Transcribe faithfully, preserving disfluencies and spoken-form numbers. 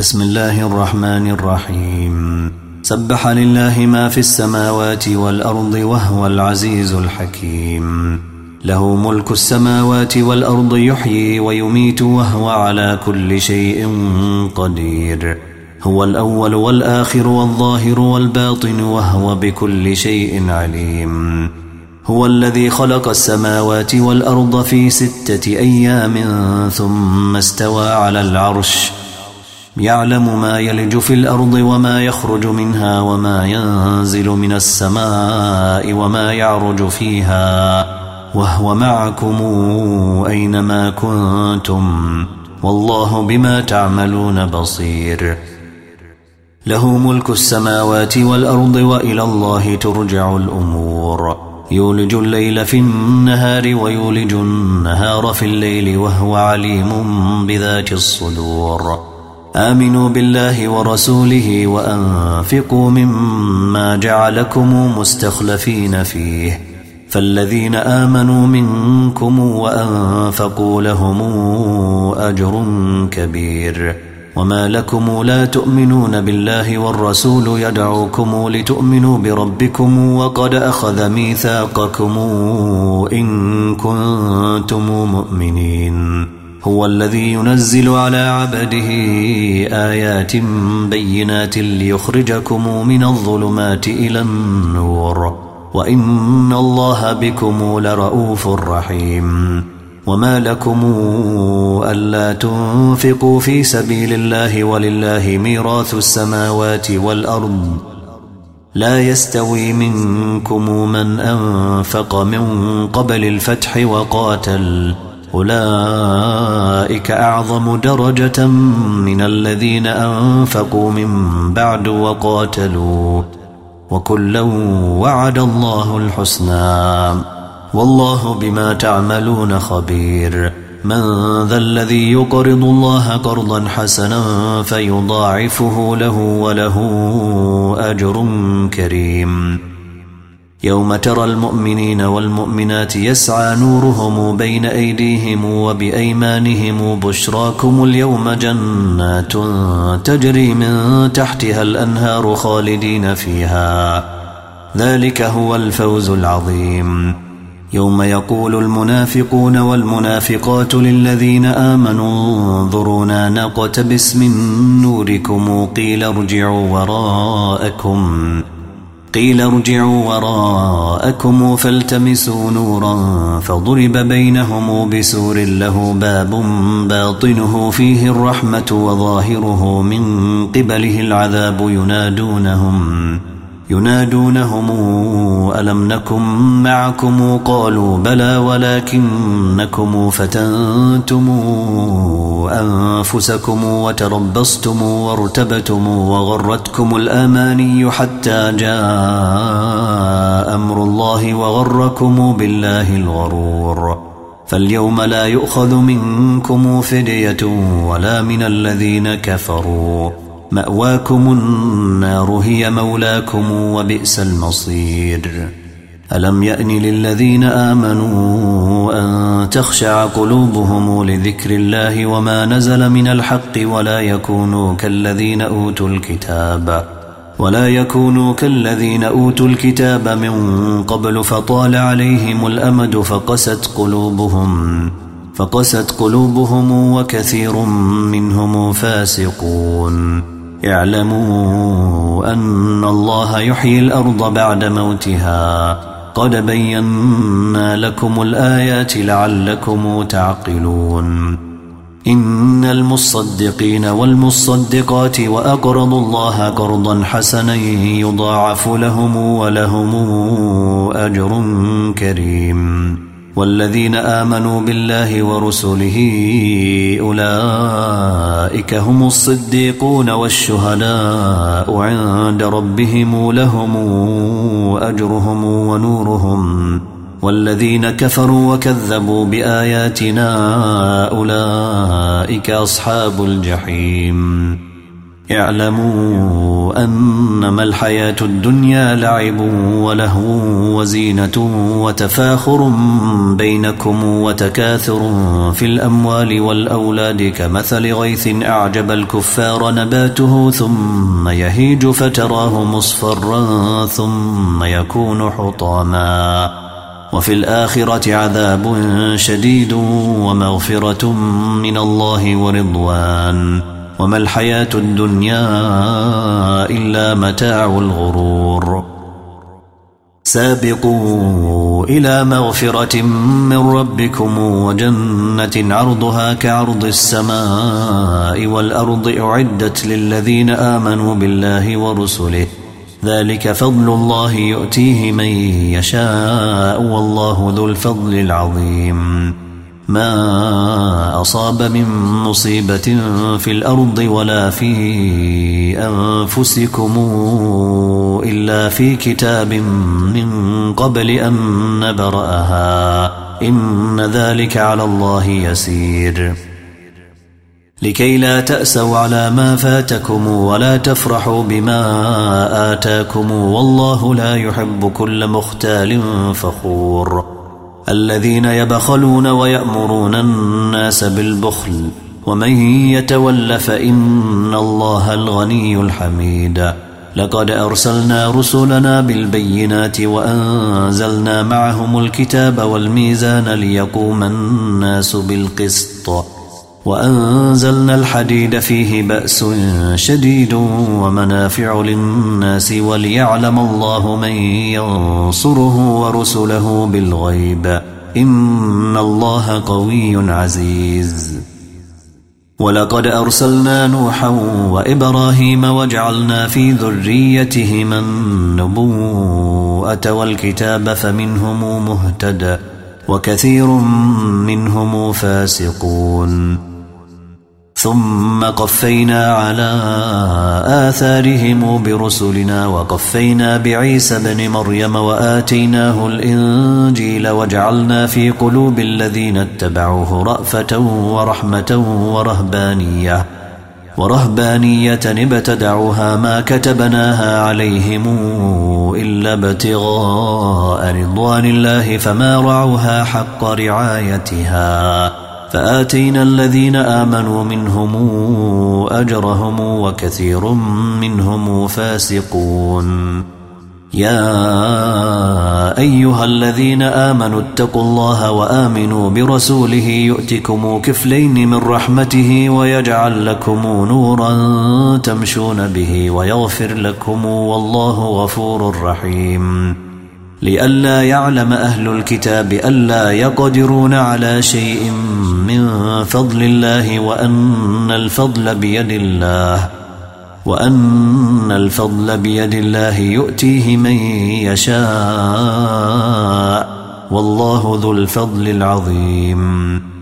بسم الله الرحمن الرحيم. سبح لله ما في السماوات والأرض وهو العزيز الحكيم. له ملك السماوات والأرض يحيي ويميت وهو على كل شيء قدير. هو الأول والآخر والظاهر والباطن وهو بكل شيء عليم. هو الذي خلق السماوات والأرض في ستة أيام ثم استوى على العرش يعلم ما يلج في الأرض وما يخرج منها وما ينزل من السماء وما يعرج فيها وهو معكم أينما كنتم والله بما تعملون بصير. له ملك السماوات والأرض وإلى الله ترجع الأمور. يولج الليل في النهار ويولج النهار في الليل وهو عليم بذات الصدور. آمنوا بالله ورسوله وأنفقوا مما جعلكم مستخلفين فيه فالذين آمنوا منكم وأنفقوا لهم أجر كبير. وما لكم لا تؤمنون بالله والرسول يدعوكم لتؤمنوا بربكم وقد أخذ ميثاقكم إن كنتم مؤمنين. هو الذي ينزل على عبده آيات بينات ليخرجكم من الظلمات إلى النور وإن الله بكم لرؤوف رحيم. وما لكم ألا تنفقوا في سبيل الله ولله ميراث السماوات والأرض لا يستوي منكم من أنفق من قبل الفتح وقاتل أولئك أعظم درجة من الذين أنفقوا من بعد وقاتلوا وكلا وعد الله الحسنى والله بما تعملون خبير. من ذا الذي يقرض الله قرضا حسنا فيضاعفه له وله أجر كريم. يوم ترى المؤمنين والمؤمنات يسعى نورهم بين أيديهم وبأيمانهم بشراكم اليوم جنات تجري من تحتها الأنهار خالدين فيها ذلك هو الفوز العظيم. يوم يقول المنافقون والمنافقات للذين آمنوا انظرونا نقتبس من نوركم قيل ارجعوا وراءكم قيل ارجعوا وراءكم فالتمسوا نورا فضرب بينهم بسور له باب باطنه فيه الرحمة وظاهره من قبله العذاب ينادونهم ينادونهم ألم نكن معكم قالوا بلى ولكنكم فتنتم أنفسكم وتربصتم وارتبتم وغرتكم الأماني حتى جاء أمر الله وغركم بالله الغرور. فاليوم لا يؤخذ منكم فدية ولا من الذين كفروا مأواكم النار هي مولاكم وبئس المصير. ألم يأن للذين آمنوا أن تخشع قلوبهم لذكر الله وما نزل من الحق ولا يكونوا كالذين أوتوا الكتاب ولا يكونوا كالذين أوتوا الكتاب من قبل فطال عليهم الأمد فقست قلوبهم فقست قلوبهم وكثير منهم فاسقون. اعلموا أن الله يحيي الأرض بعد موتها قد بينا لكم الآيات لعلكم تعقلون. إن المصدقين والمصدقات وأقرضوا الله قرضا حسنا يضاعف لهم ولهم أجر كريم. والذين آمنوا بالله ورسله أولئك هم الصديقون والشهداء عند ربهم لهم أجرهم ونورهم. والذين كفروا وكذبوا بآياتنا أولئك أصحاب الجحيم. اعلموا أنما الحياة الدنيا لعب ولهو وزينة وتفاخر بينكم وتكاثر في الأموال والأولاد كمثل غيث أعجب الكفار نباته ثم يهيج فتراه مصفرا ثم يكون حطاما وفي الآخرة عذاب شديد ومغفرة من الله ورضوان وما الحياة الدنيا إلا متاع الغرور سابقوا إلى مغفرة من ربكم وجنة عرضها كعرض السماء والأرض أعدت للذين آمنوا بالله ورسله ذلك فضل الله يؤتيه من يشاء والله ذو الفضل العظيم ما أصاب من مصيبة في الأرض ولا في أنفسكم إلا في كتاب من قبل أن نبرأها إن ذلك على الله يسير لكي لا تأسوا على ما فاتكم ولا تفرحوا بما آتاكم والله لا يحب كل مختال فخور الذين يبخلون ويأمرون الناس بالبخل ومن يتول فإن الله الغني الحميد لقد أرسلنا رسلنا بالبينات وأنزلنا معهم الكتاب والميزان ليقوم الناس بالقسط وأنزلنا الحديد فيه بأس شديد ومنافع للناس وليعلم الله من ينصره ورسله بالغيب إن الله قوي عزيز ولقد أرسلنا نوحا وإبراهيم وجعلنا في ذريتهما النبوءة والكتاب فمنهم مهتد وكثير منهم فاسقون ثم قفينا على آثارهم برسلنا وقفينا بعيسى بن مريم وآتيناه الإنجيل وجعلنا في قلوب الذين اتبعوه رأفة ورحمة ورهبانية ورهبانية ابتدعوها ما كتبناها عليهم إلا ابتغاء رضوان الله فما رعوها حق رعايتها فآتينا الذين آمنوا منهم أجرهم وكثير منهم فاسقون يا أيها الذين آمنوا اتقوا الله وآمنوا برسوله يؤتكم كفلين من رحمته ويجعل لكم نورا تمشون به ويغفر لكم والله غفور رحيم لئلا يعلم أهل الكتاب ألا يقدرون على شيء من فضل الله وأن الفضل بيد الله وأن الفضل بيد الله يؤتيه من يشاء والله ذو الفضل العظيم